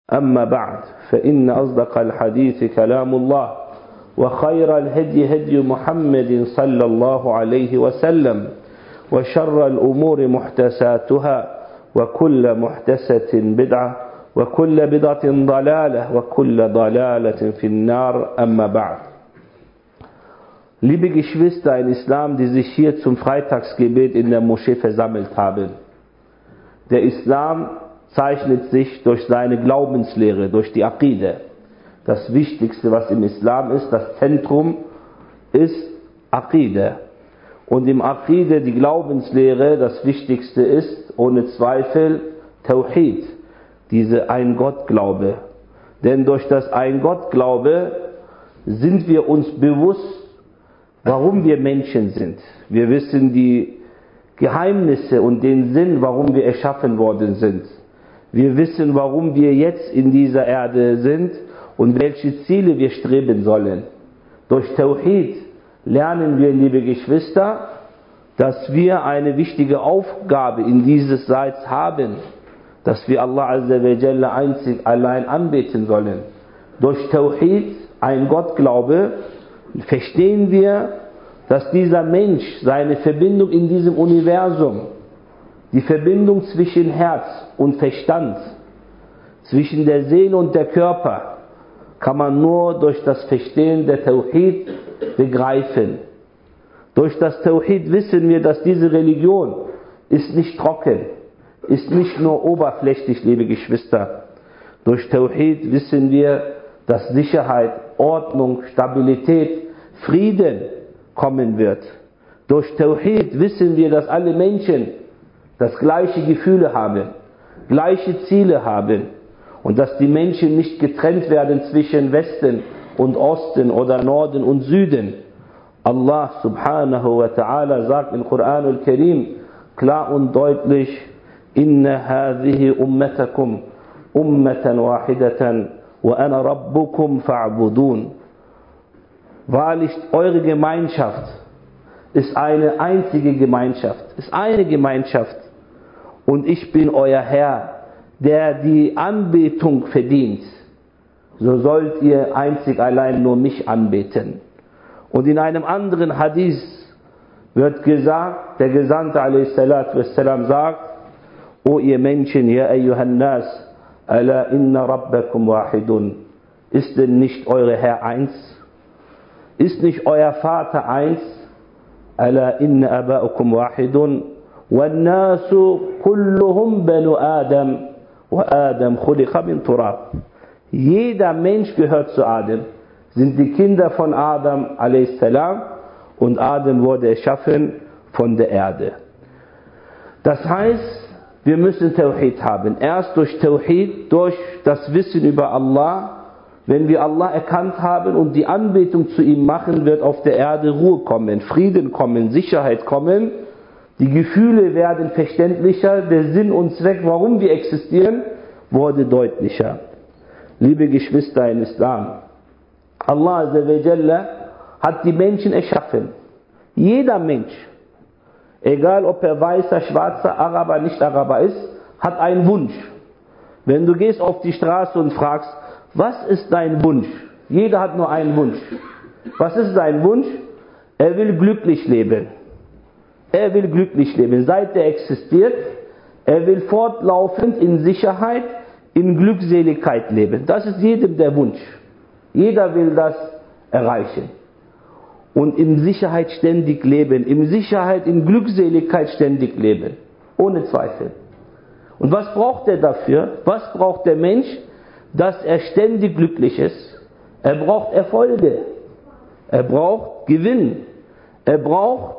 أما بعد فإن أصدق الحديث كلام الله وخير الهدي هدي محمد صلى الله عليه وسلم وشر الأمور محدثاتها وكل محدثة بدعة وكل بدعة ضلالة وكل ضلالة في النار أما بعد. Liebe Geschwister in Islam, die sich hier zum Freitagsgebet in der Moschee versammelt haben, der Islam zeichnet sich durch seine Glaubenslehre, durch die Aqide. Das Wichtigste, was im Islam ist, das Zentrum ist Aqide. Und im Aqide, die Glaubenslehre, das Wichtigste ist ohne Zweifel Tawhid, diese Ein-Gott-Glaube. Denn durch das Ein-Gott-Glaube sind wir uns bewusst, warum wir Menschen sind. Wir wissen die Geheimnisse und den Sinn, warum wir erschaffen worden sind. Wir wissen, warum wir jetzt in dieser Erde sind und welche Ziele wir streben sollen. Durch Tawhid lernen wir, liebe Geschwister, dass wir eine wichtige Aufgabe in dieses Seits haben, dass wir Allah Azza wa Jalla einzig allein anbeten sollen. Durch Tawhid, ein Gottglaube, verstehen wir, dass dieser Mensch seine Verbindung in diesem Universum, die Verbindung zwischen Herz und Verstand, zwischen der Seele und der Körper, kann man nur durch das Verstehen der Tawhid begreifen. Durch das Tawhid wissen wir, dass diese Religion ist nicht trocken, ist nicht nur oberflächlich, liebe Geschwister. Durch Tawhid wissen wir, dass Sicherheit, Ordnung, Stabilität, Frieden kommen wird. Durch Tawhid wissen wir, dass alle Menschen das gleiche Gefühle haben, gleiche Ziele haben und dass die Menschen nicht getrennt werden zwischen Westen und Osten oder Norden und Süden. Allah subhanahu wa ta'ala sagt im Koran al-Karim klar und deutlich: Inna hadhihi ummatakum ummatan wahidatan wa ana rabbukum fa'budun. Wahrlich, eure Gemeinschaft ist eine einzige Gemeinschaft, ist eine Gemeinschaft. Und ich bin euer Herr, der die Anbetung verdient. So sollt ihr einzig allein nur mich anbeten. Und in einem anderen Hadith wird gesagt, der Gesandte a.s. sagt: O ihr Menschen, ya ayyuhan nas, ala inna rabbakum wahidun. Ist denn nicht eure Herr eins? Ist nicht euer Vater eins? Ala inna aba'ukum wahidun. وَالنَّاسُ كُلُّهُمْ بَنُو آدَمْ وَآدَمْ خُلِقَ مِنْ تُرَابٍ. Jeder Mensch gehört zu Adam, sind die Kinder von Adam a.s. und Adam wurde erschaffen von der Erde. Das heißt, wir müssen Tawhid haben. Erst durch Tawhid, durch das Wissen über Allah. Wenn wir Allah erkannt haben und die Anbetung zu ihm machen, wird auf der Erde Ruhe kommen, Frieden kommen, Sicherheit kommen. Die Gefühle werden verständlicher, der Sinn und Zweck, warum wir existieren, wurde deutlicher. Liebe Geschwister in Islam, Allah Azza wa Jalla hat die Menschen erschaffen. Jeder Mensch, egal ob er weißer, schwarzer, Araber, nicht Araber ist, hat einen Wunsch. Wenn du gehst auf die Straße und fragst, was ist dein Wunsch? Jeder hat nur einen Wunsch. Was ist sein Wunsch? Er will glücklich leben. Er will glücklich leben, seit er existiert. Er will fortlaufend in Sicherheit, in Glückseligkeit leben. Das ist jedem der Wunsch. Jeder will das erreichen. Und in Sicherheit ständig leben, in Sicherheit, in Glückseligkeit ständig leben. Ohne Zweifel. Und was braucht er dafür? Was braucht der Mensch, dass er ständig glücklich ist? Er braucht Erfolge. Er braucht Gewinn. Er braucht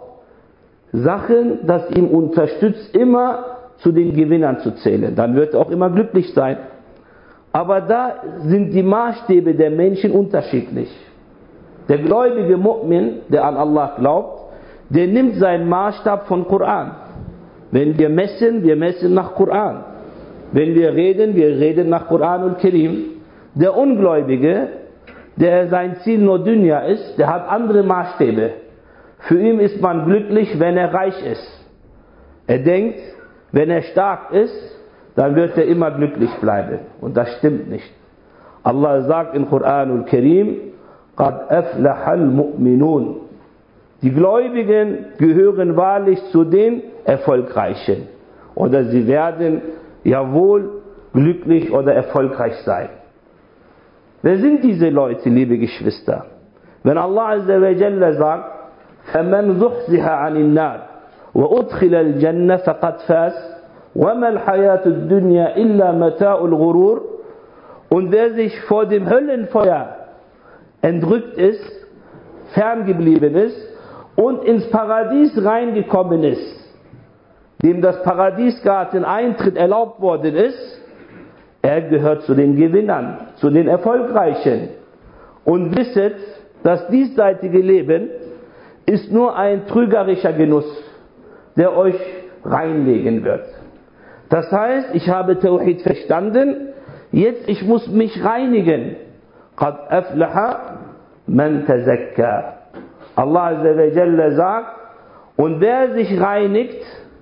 Sachen, das ihm unterstützt, immer zu den Gewinnern zu zählen. Dann wird er auch immer glücklich sein. Aber da sind die Maßstäbe der Menschen unterschiedlich. Der gläubige Mu'min, der an Allah glaubt, der nimmt seinen Maßstab von Koran. Wenn wir messen nach Koran. Wenn wir reden nach Koran und Karim. Der Ungläubige, der sein Ziel nur Dunya ist, der hat andere Maßstäbe. Für ihn ist man glücklich, wenn er reich ist. Er denkt, wenn er stark ist, dann wird er immer glücklich bleiben. Und das stimmt nicht. Allah sagt im Koran al-Karim, قَدْ أَفْلَحَ الْمُؤْمِنُونَ. Die Gläubigen gehören wahrlich zu den Erfolgreichen. Oder sie werden jawohl glücklich oder erfolgreich sein. Wer sind diese Leute, liebe Geschwister? Wenn Allah Azza wa Jalla sagt, فَمَنْ زُحْزِحَ عَنِ النَّارِ وَأُدْخِلَ الْجَنَّةَ فَقَدْ فَازَ وَمَا الْحَيَاةُ الدُّنْيَا إِلَّا مَتَاعُ الْغُرُورِ. Und wer sich vor dem Höllenfeuer entrückt ist, ferngeblieben ist und ins Paradies reingekommen ist, dem das Paradiesgarten Eintritt erlaubt worden ist, er gehört zu den Gewinnern, zu den Erfolgreichen. Und wisset, das diesseitige Leben ist nur ein trügerischer Genuss, der euch reinlegen wird. Das heißt, ich habe Tawhid verstanden, jetzt ich muss mich reinigen. قَدْ أَفْلَحَ مَنْ تَزَكَّى. Allah Azza wa Jalla sagt, und wer sich reinigt,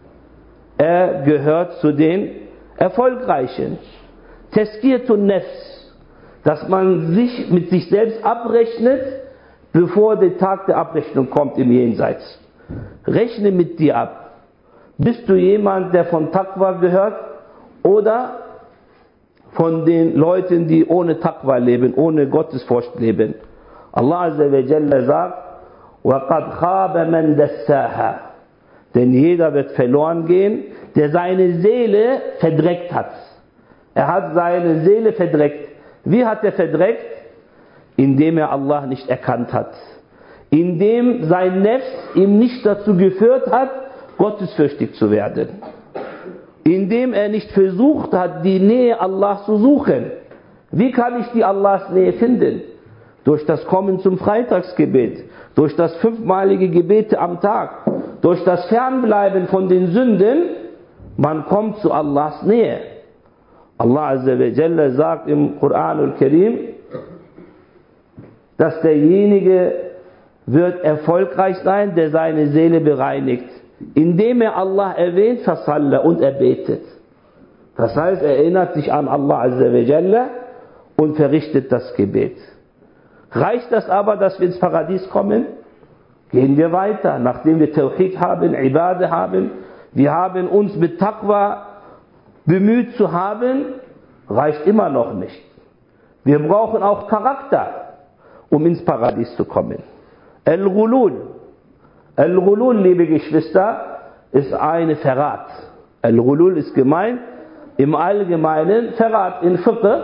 er gehört zu den Erfolgreichen. Tazkiyatun Nafs, dass man sich mit sich selbst abrechnet, bevor der Tag der Abrechnung kommt im Jenseits. Rechne mit dir ab. Bist du jemand, der von Taqwa gehört oder von den Leuten, die ohne Taqwa leben, ohne Gottesfurcht leben? Allah Azza wa Jalla sagt, وَقَدْ خَابَ مَنْ دَسَّاهَا. Denn jeder wird verloren gehen, der seine Seele verdreckt hat. Er hat seine Seele verdreckt. Wie hat er verdreckt? Indem er Allah nicht erkannt hat. Indem sein Nefs ihm nicht dazu geführt hat, gottesfürchtig zu werden. Indem er nicht versucht hat, die Nähe Allahs zu suchen. Wie kann ich die Allahs Nähe finden? Durch das Kommen zum Freitagsgebet, durch das 5-malige Gebete am Tag, durch das Fernbleiben von den Sünden, man kommt zu Allahs Nähe. Allah Azza wa Jalla sagt im Koran al-Karim, dass derjenige wird erfolgreich sein, der seine Seele bereinigt, indem er Allah erwähnt, fasalla, und er betet. Das heißt, er erinnert sich an Allah Azza wa Jalla und verrichtet das Gebet. Reicht das aber, dass wir ins Paradies kommen? Gehen wir weiter, nachdem wir Tawhid haben, Ibadah haben, wir haben uns mit Taqwa bemüht zu haben, reicht immer noch nicht. Wir brauchen auch Charakter, um ins Paradies zu kommen. Al-Ghulul. Al-Ghulul, liebe Geschwister, ist eine Verrat. Al-Ghulul ist gemeint im Allgemeinen Verrat. In Fiqh,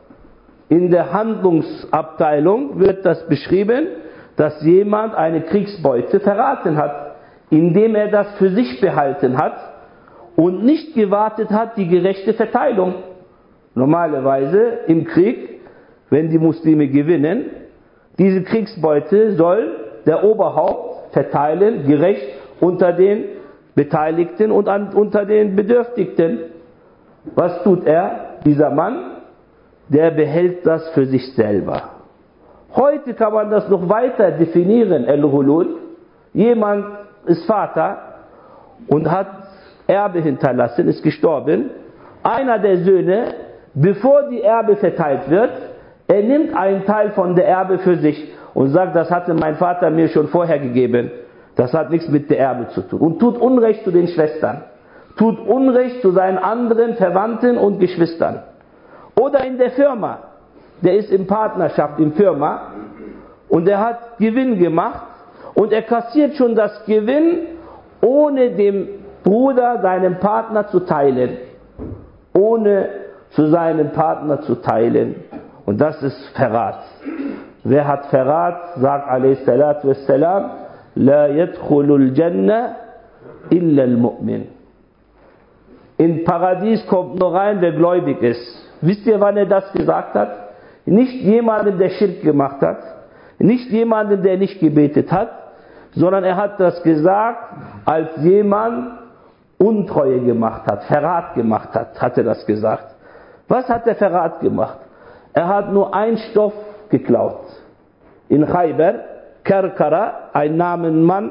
in der Handlungsabteilung wird das beschrieben, dass jemand eine Kriegsbeute verraten hat, indem er das für sich behalten hat und nicht gewartet hat, die gerechte Verteilung. Normalerweise im Krieg, wenn die Muslime gewinnen, diese Kriegsbeute soll der Oberhaupt verteilen, gerecht unter den Beteiligten und unter den Bedürftigten. Was tut er, dieser Mann? Der behält das für sich selber. Heute kann man das noch weiter definieren, Al-Ghulul. Jemand ist Vater und hat Erbe hinterlassen, ist gestorben. Einer der Söhne, bevor die Erbe verteilt wird, er nimmt einen Teil von der Erbe für sich und sagt, das hatte mein Vater mir schon vorher gegeben. Das hat nichts mit der Erbe zu tun. Und tut Unrecht zu den Schwestern. Tut Unrecht zu seinen anderen Verwandten und Geschwistern. Oder in der Firma. Der ist in Partnerschaft in Firma und er hat Gewinn gemacht und er kassiert schon das Gewinn, ohne dem Bruder, seinem Partner zu teilen. Ohne zu seinem Partner zu teilen. Und das ist Verrat. Wer hat Verrat, sagt a.s. La yadkhulul Jannah illa al-Mu'min. In Paradies kommt nur rein, wer gläubig ist. Wisst ihr, wann er das gesagt hat? Nicht jemandem, der Schirk gemacht hat, nicht jemandem, der nicht gebetet hat, sondern er hat das gesagt, als jemand Untreue gemacht hat, Verrat gemacht hat, hat er das gesagt. Was hat der Verrat gemacht? Er hat nur einen Stoff geklaut. In Khaybar, Karkara, ein Namenmann,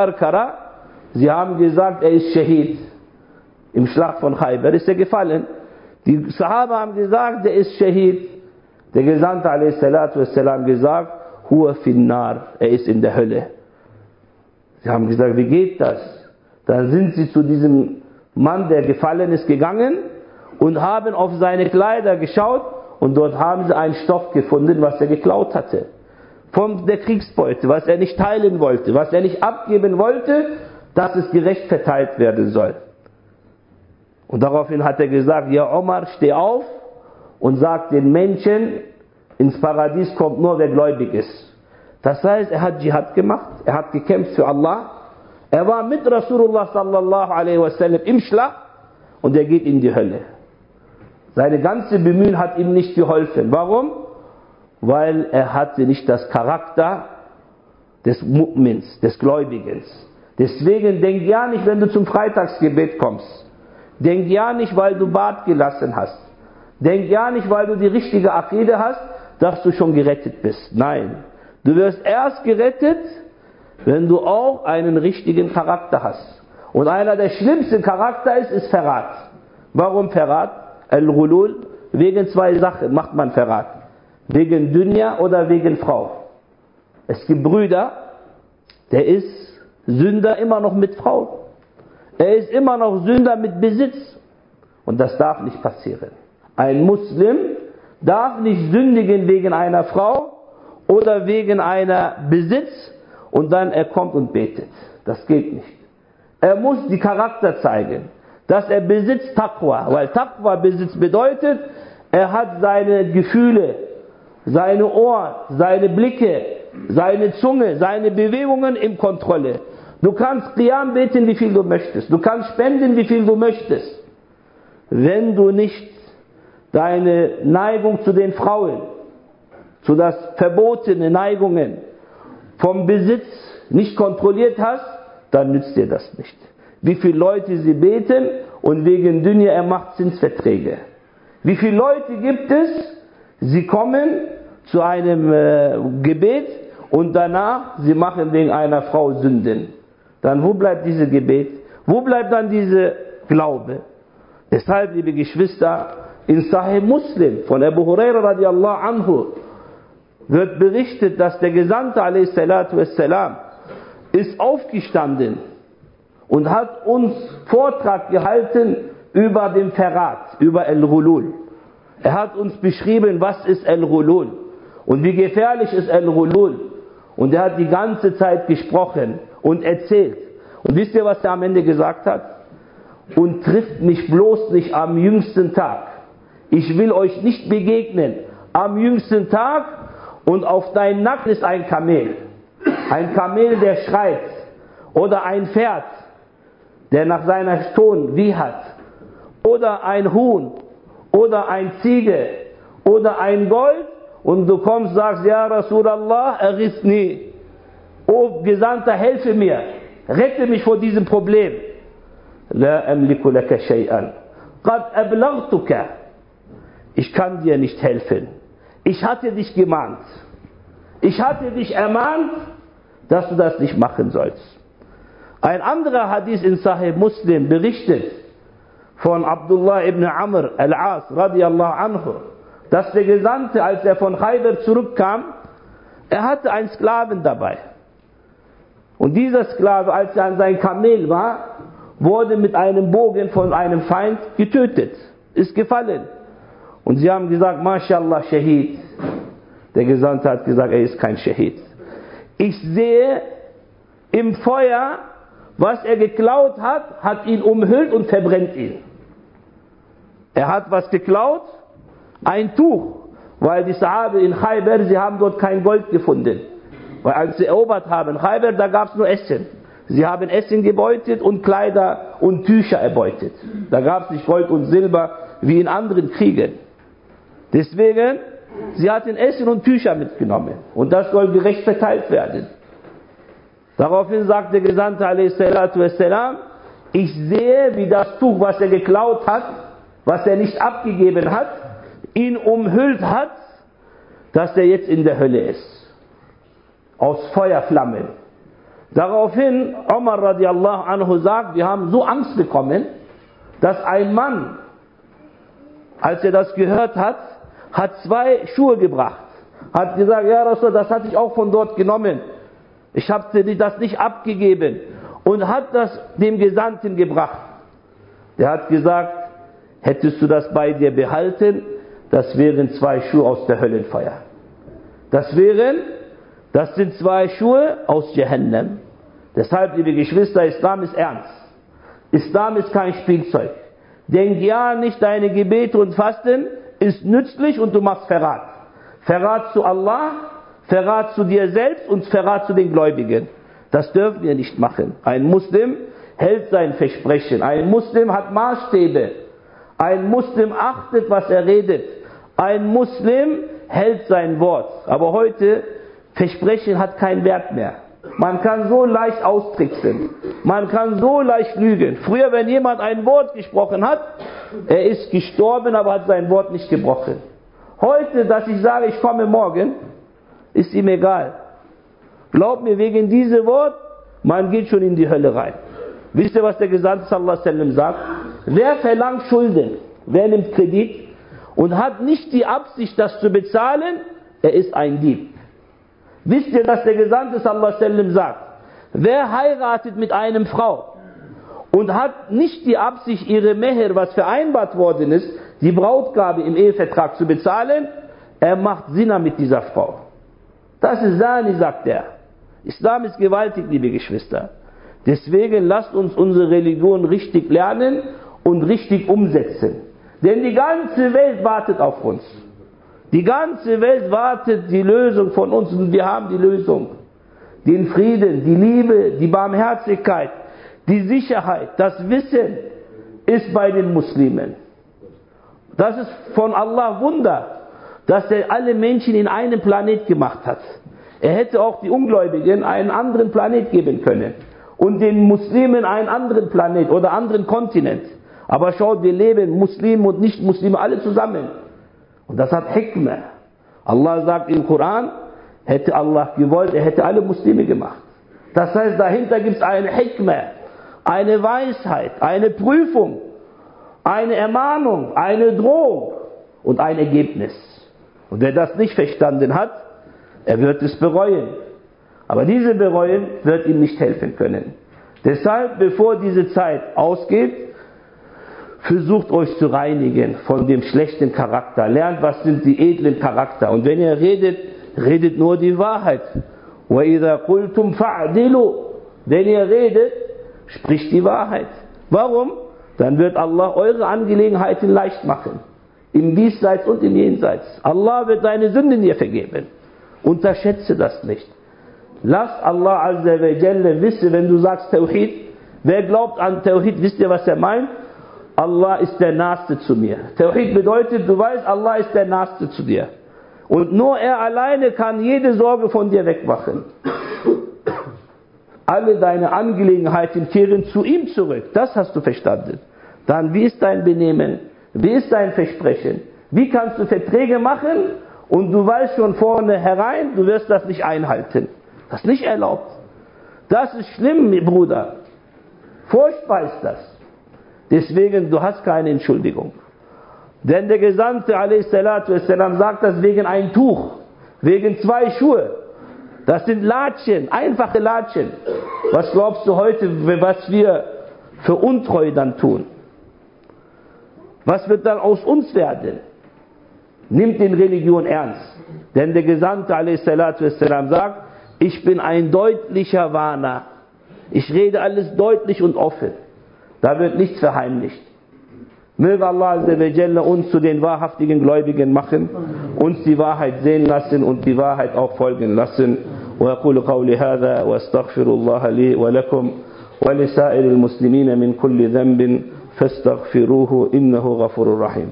Karkara, sie haben gesagt, er ist Shahid. Im Schlacht von Khaybar ist er gefallen. Die Sahaba haben gesagt, der ist Shahid. Der Gesandte a.s.w. gesagt, Huwa finnar, er ist in der Hölle. Sie haben gesagt, wie geht das? Dann sind sie zu diesem Mann, der gefallen ist, gegangen und haben auf seine Kleider geschaut und dort haben sie einen Stoff gefunden, was er geklaut hatte. Von der Kriegsbeute, was er nicht teilen wollte, was er nicht abgeben wollte, dass es gerecht verteilt werden soll. Und daraufhin hat er gesagt, ja Omar, steh auf und sag den Menschen, ins Paradies kommt nur wer gläubig ist. Das heißt, er hat Dschihad gemacht, er hat gekämpft für Allah, er war mit Rasulullah sallallahu alaihi wasallam im Schlacht und er geht in die Hölle. Seine ganze Bemühen hat ihm nicht geholfen. Warum? Weil er hatte nicht das Charakter des Mu'mins, des Gläubigen. Deswegen denk ja nicht, wenn du zum Freitagsgebet kommst. Denk ja nicht, weil du Bart gelassen hast. Denk ja nicht, weil du die richtige Aqide hast, dass du schon gerettet bist. Nein. Du wirst erst gerettet, wenn du auch einen richtigen Charakter hast. Und einer der schlimmsten Charakter ist Verrat. Warum Verrat? Al-Ghulul. Wegen zwei Sachen macht man Verrat. Wegen Dunya oder wegen Frau. Es gibt Brüder, der ist Sünder immer noch mit Frau. Er ist immer noch Sünder mit Besitz. Und das darf nicht passieren. Ein Muslim darf nicht sündigen wegen einer Frau oder wegen einer Besitz und dann er kommt und betet. Das geht nicht. Er muss die Charakter zeigen, dass er besitzt Taqwa. Weil Taqwa Besitz bedeutet, er hat seine Gefühle, seine Ohren, seine Blicke, seine Zunge, seine Bewegungen in Kontrolle. Du kannst Qiyam beten, wie viel du möchtest. Du kannst spenden, wie viel du möchtest. Wenn du nicht deine Neigung zu den Frauen, zu das verbotene Neigungen vom Besitz nicht kontrolliert hast, dann nützt dir das nicht. Wie viele Leute sie beten und wegen Dunya er macht Zinsverträge. Wie viele Leute gibt es, sie kommen zu einem Gebet und danach sie machen wegen einer Frau Sünden. Dann wo bleibt dieses Gebet? Wo bleibt dann dieser Glaube? Deshalb, liebe Geschwister, in Sahih Muslim von Abu Huraira radiallahu anhu wird berichtet, dass der Gesandte a.s.w. ist aufgestanden und hat uns Vortrag gehalten über den Verrat, über Al-Ghulul. Er hat uns beschrieben, was ist Al-Ghulul und wie gefährlich ist Al-Ghulul. Und er hat die ganze Zeit gesprochen und erzählt. Und wisst ihr, was er am Ende gesagt hat? Und trifft mich bloß nicht am jüngsten Tag. Ich will euch nicht begegnen am jüngsten Tag und auf deinem Nacken ist ein Kamel. Ein Kamel, der schreit. Oder ein Pferd, der nach seiner Ton wiehert. Oder ein Huhn. Oder ein Ziege. Oder ein Gold. Und du kommst und sagst, ja Rasulallah, aghithni. O Gesandter, helfe mir. Rette mich vor diesem Problem. La amliku laka shay'an. Qad ablaghtuka. Ich kann dir nicht helfen. Ich hatte dich gemahnt. Ich hatte dich ermahnt, dass du das nicht machen sollst. Ein anderer Hadith in Sahih Muslim berichtet von Abdullah ibn Amr al-As radiyallahu anhu, dass der Gesandte, als er von Khaybar zurückkam, er hatte einen Sklaven dabei. Und dieser Sklave, als er an sein Kamel war, wurde mit einem Bogen von einem Feind getötet, ist gefallen. Und sie haben gesagt, Mashallah, Shahid. Der Gesandte hat gesagt, er ist kein Shahid. Ich sehe im Feuer, was er geklaut hat, hat ihn umhüllt und verbrennt ihn. Er hat was geklaut, ein Tuch, weil die Sahabe in Khaybar, sie haben dort kein Gold gefunden. Weil als sie erobert haben, Khaybar, da gab es nur Essen. Sie haben Essen gebeutet und Kleider und Tücher erbeutet. Da gab es nicht Gold und Silber wie in anderen Kriegen. Deswegen, sie hatten Essen und Tücher mitgenommen. Und das soll gerecht verteilt werden. Daraufhin sagt der Gesandte a.s.w. Ich sehe, wie das Tuch, was er geklaut hat, was er nicht abgegeben hat, ihn umhüllt hat, dass er jetzt in der Hölle ist. Aus Feuerflammen. Daraufhin, Umar radiallahu anhu sagt, wir haben so Angst bekommen, dass ein Mann als er das gehört hat, hat 2 Schuhe gebracht. Hat gesagt, ja Rasul, das hatte ich auch von dort genommen. Ich habe dir das nicht abgegeben. Und hat das dem Gesandten gebracht. Der hat gesagt, hättest du das bei dir behalten, das wären 2 Schuhe aus der Höllenfeuer. Das sind 2 Schuhe aus Jahannam. Deshalb, liebe Geschwister, Islam ist ernst. Islam ist kein Spielzeug. Denk ja nicht, deine Gebete und Fasten ist nützlich und du machst Verrat. Verrat zu Allah, Verrat zu dir selbst und Verrat zu den Gläubigen. Das dürfen wir nicht machen. Ein Muslim hält sein Versprechen. Ein Muslim hat Maßstäbe. Ein Muslim achtet, was er redet. Ein Muslim hält sein Wort. Aber heute, Versprechen hat keinen Wert mehr. Man kann so leicht austricksen. Man kann so leicht lügen. Früher, wenn jemand ein Wort gesprochen hat, er ist gestorben, aber hat sein Wort nicht gebrochen. Heute, dass ich sage, ich komme morgen, ist ihm egal. Glaubt mir, wegen diesem Wort, man geht schon in die Hölle rein. Wisst ihr, was der Gesandte sallallahu alaihi wasallam sagt? Wer verlangt Schulden, wer nimmt Kredit und hat nicht die Absicht, das zu bezahlen, er ist ein Dieb. Wisst ihr, dass der Gesandte sallallahu alaihi wasallam sagt, wer heiratet mit einer Frau und hat nicht die Absicht, ihre Meher, was vereinbart worden ist, die Brautgabe im Ehevertrag zu bezahlen, er macht Zina mit dieser Frau. Das ist Zani, sagt er. Islam ist gewaltig, liebe Geschwister. Deswegen lasst uns unsere Religion richtig lernen und richtig umsetzen. Denn die ganze Welt wartet auf uns. Die ganze Welt wartet die Lösung von uns und wir haben die Lösung. Den Frieden, die Liebe, die Barmherzigkeit, die Sicherheit, das Wissen ist bei den Muslimen. Das ist von Allah Wunder, dass er alle Menschen in einem Planet gemacht hat. Er hätte auch die Ungläubigen einen anderen Planet geben können und den Muslimen einen anderen Planet oder anderen Kontinent. Aber schaut, wir leben Muslime und Nicht-Muslime alle zusammen. Und das hat Hikmah. Allah sagt im Koran, hätte Allah gewollt, er hätte alle Muslime gemacht. Das heißt, dahinter gibt es eine Hikmah, eine Weisheit, eine Prüfung, eine Ermahnung, eine Drohung und ein Ergebnis. Und wer das nicht verstanden hat, er wird es bereuen. Aber diese Bereuen wird ihm nicht helfen können. Deshalb, bevor diese Zeit ausgeht, versucht euch zu reinigen von dem schlechten Charakter. Lernt, was sind die edlen Charakter. Und wenn ihr redet, redet nur die Wahrheit. وَإِذَا قُلْتُمْ فَعْدِلُوا. Wenn ihr redet, spricht die Wahrheit. Warum? Dann wird Allah eure Angelegenheiten leicht machen. Im Diesseits und im Jenseits. Allah wird deine Sünden dir vergeben. Unterschätze das nicht. Lass Allah Azza wa Jalla wissen, wenn du sagst Tawhid. Wer glaubt an Tawhid, wisst ihr, was er meint? Allah ist der Naheste zu mir. Tawhid bedeutet, du weißt, Allah ist der Naheste zu dir. Und nur er alleine kann jede Sorge von dir wegmachen. Alle deine Angelegenheiten kehren zu ihm zurück. Das hast du verstanden. Dann, wie ist dein Benehmen? Wie ist dein Versprechen? Wie kannst du Verträge machen und du weißt schon vorne herein, du wirst das nicht einhalten. Das ist nicht erlaubt. Das ist schlimm, Bruder. Furchtbar ist das. Deswegen, du hast keine Entschuldigung. Denn der Gesandte a.s. sagt das wegen ein Tuch, wegen 2 Schuhe. Das sind Latschen, einfache Latschen. Was glaubst du heute, was wir für Untreu dann tun? Was wird dann aus uns werden? Nimmt die Religion ernst. Denn der Gesandte a.s. sagt, ich bin ein deutlicher Warner. Ich rede alles deutlich und offen. Da wird nichts verheimlicht. Möge Allah Azza wa Jalla uns zu den wahrhaftigen Gläubigen machen, uns die Wahrheit sehen lassen und die Wahrheit auch folgen lassen. وأقول قولي هذا وأستغفر الله لي ولكم ولسائر المسلمين من كل ذنب فاستغفروه إنه غفور رحيم.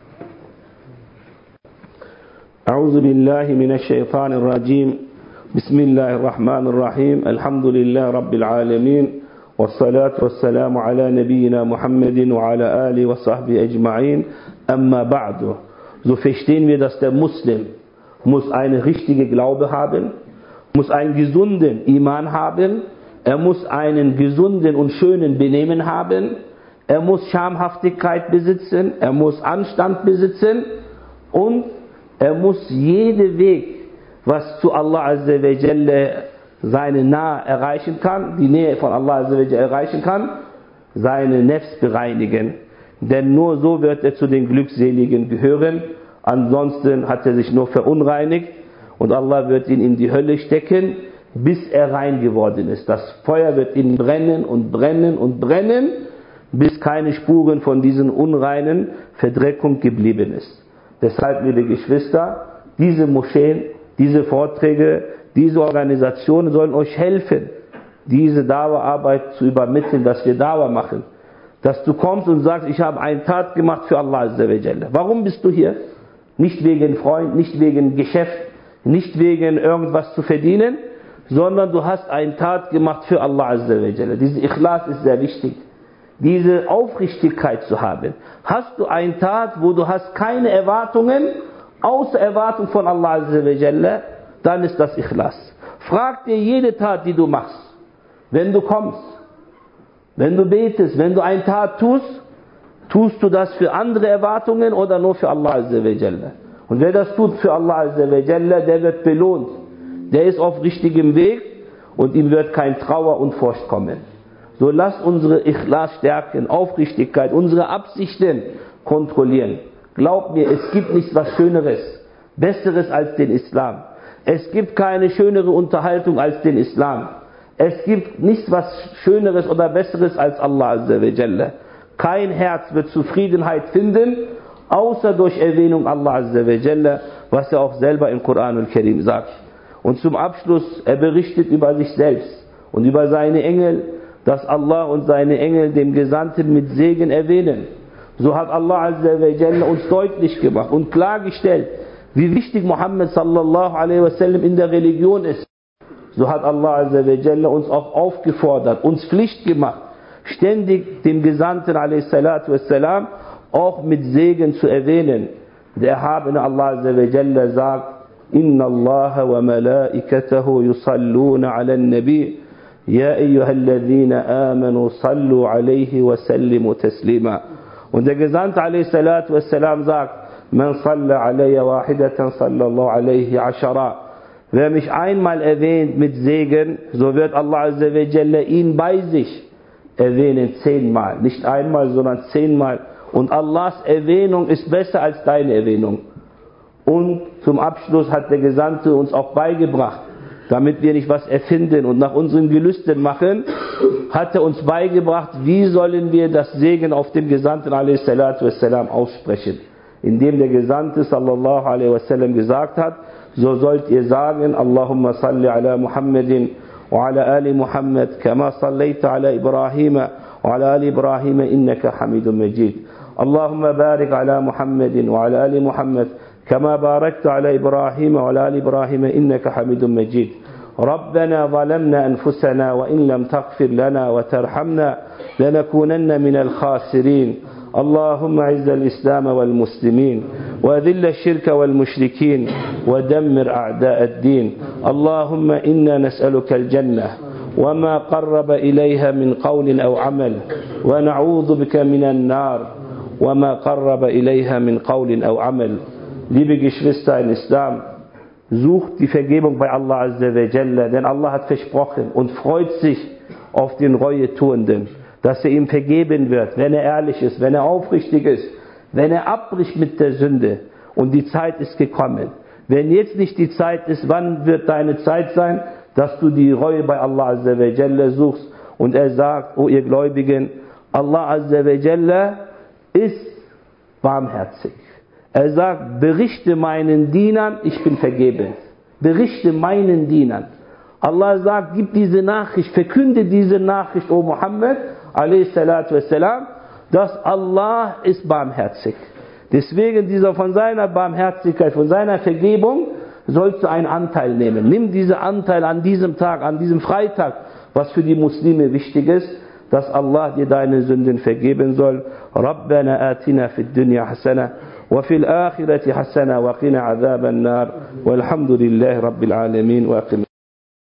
أعوذ بالله من الشيطان الرجيم. بسم الله الرحمن الرحيم. الحمد لله رب العالمين والصلاة والسلام على نبينا Muhammad وعلى آله وصحبه أجمعين. أما بعد. So verstehen wir, dass der Muslim muss eine richtige Glaube haben, muss einen gesunden Iman haben, er muss einen gesunden und schönen Benehmen haben, er muss Schamhaftigkeit besitzen, er muss Anstand besitzen und er muss jeden Weg, was zu Allah Azza wa Jalla seine Nähe erreichen kann, die Nähe von Allah Azza wa Jalla erreichen kann, seine Nefs bereinigen. Denn nur so wird er zu den Glückseligen gehören. Ansonsten hat er sich nur verunreinigt und Allah wird ihn in die Hölle stecken, bis er rein geworden ist. Das Feuer wird ihn brennen und brennen und brennen, bis keine Spuren von diesen unreinen Verdreckung geblieben ist. Deshalb, liebe Geschwister, diese Moscheen, diese Vorträge, diese Organisationen sollen euch helfen, diese Dawa-Arbeit zu übermitteln, dass wir Dawa machen. Dass du kommst und sagst, ich habe eine Tat gemacht für Allah Azza wa Jalla. Warum bist du hier? Nicht wegen Freund, nicht wegen Geschäft, nicht wegen irgendwas zu verdienen, sondern du hast eine Tat gemacht für Allah Azza wa Jalla. Diese Ikhlas ist sehr wichtig. Diese Aufrichtigkeit zu haben. Hast du eine Tat, wo du hast keine Erwartungen, außer Erwartung von Allah Azza wa Jalla, dann ist das Ikhlas. Frag dir jede Tat, die du machst, wenn du kommst, wenn du betest, wenn du eine Tat tust, tust du das für andere Erwartungen oder nur für Allah Azza wa Jalla? Und wer das tut für Allah Azza wa Jalla, der wird belohnt. Der ist auf richtigem Weg und ihm wird kein Trauer und Furcht kommen. So lasst unsere Ikhlas stärken, Aufrichtigkeit, unsere Absichten kontrollieren. Glaubt mir, es gibt nichts was Schöneres, Besseres als den Islam. Es gibt keine schönere Unterhaltung als den Islam. Es gibt nichts was Schöneres oder Besseres als Allah Azza wa Jalla. Kein Herz wird Zufriedenheit finden, außer durch Erwähnung Allah Azza wa Jalla, was er auch selber im Koran al-Karim sagt. Und zum Abschluss, er berichtet über sich selbst und über seine Engel, dass Allah und seine Engel dem Gesandten mit Segen erwähnen. So hat Allah Azza wa Jalla uns deutlich gemacht und klargestellt, wie wichtig Muhammad sallallahu alaihi wasallam in der Religion ist. So hat Allah Azza wa Jalla uns auch aufgefordert, uns Pflicht gemacht, ständig dem Gesandten alaihi salatu wassalam auch mit Segen zu erwähnen. Der erhabene Allah Azza wa Jalla sagt, Inna Allah wa malaikatahu yusalluna ala nabi Ya ayyuhalladhina amanu sallu alayhi wa sallimu taslima. Und der Gesandte alaihi salatu wassalam sagt, Man salla alayya wahidatan sallallahu alayhi ashara. Wer mich einmal erwähnt mit Segen, so wird Allah Azza wa Jalla ihn bei sich erwähnen 10-mal. Nicht einmal, sondern 10-mal. Und Allahs Erwähnung ist besser als deine Erwähnung. Und zum Abschluss hat der Gesandte uns auch beigebracht, damit wir nicht was erfinden und nach unseren Gelüsten machen, hat er uns beigebracht, wie sollen wir das Segen auf den Gesandten a.s. aussprechen. Indem der Gesandte sallallahu alaihi wasallam gesagt hat, so sollt ihr sagen, Allahumma salli ala Muhammadin wa ala ali Muhammad, kama sallaita ala Ibrahim wa ala ali Ibrahim innaka hamidun majid. Allahumma barik ala Muhammadin wa ala ali Muhammad, كما باركت على إبراهيم وعلى آل إبراهيم إنك حميد مجيد ربنا ظلمنا أنفسنا وإن لم تغفر لنا وترحمنا لنكونن من الخاسرين اللهم أعز الإسلام والمسلمين وأذل الشرك والمشركين ودمر أعداء الدين اللهم إنا نسألك الجنة وما قرب إليها من قول أو عمل ونعوذ بك من النار وما قرب إليها من قول أو عمل. Liebe Geschwister in Islam, sucht die Vergebung bei Allah Azza wa Jalla, denn Allah hat versprochen und freut sich auf den Reuetuenden, dass er ihm vergeben wird, wenn er ehrlich ist, wenn er aufrichtig ist, wenn er abbricht mit der Sünde. Und die Zeit ist gekommen. Wenn jetzt nicht die Zeit ist, wann wird deine Zeit sein, dass du die Reue bei Allah Azza wa Jalla suchst? Und er sagt, o ihr Gläubigen, Allah Azza wa Jalla ist barmherzig. Er sagt, berichte meinen Dienern, ich bin vergeben. Berichte meinen Dienern. Allah sagt, gib diese Nachricht, verkünde diese Nachricht, O Muhammad, a.s., dass Allah ist barmherzig. Deswegen von seiner Barmherzigkeit, von seiner Vergebung, sollst du einen Anteil nehmen. Nimm diesen Anteil an diesem Tag, an diesem Freitag, was für die Muslime wichtig ist, dass Allah dir deine Sünden vergeben soll. Rabbana atina fid dunya hasana. وفي الآخرة حسنة وقنا عذاب النار والحمد لله رب العالمين وأقم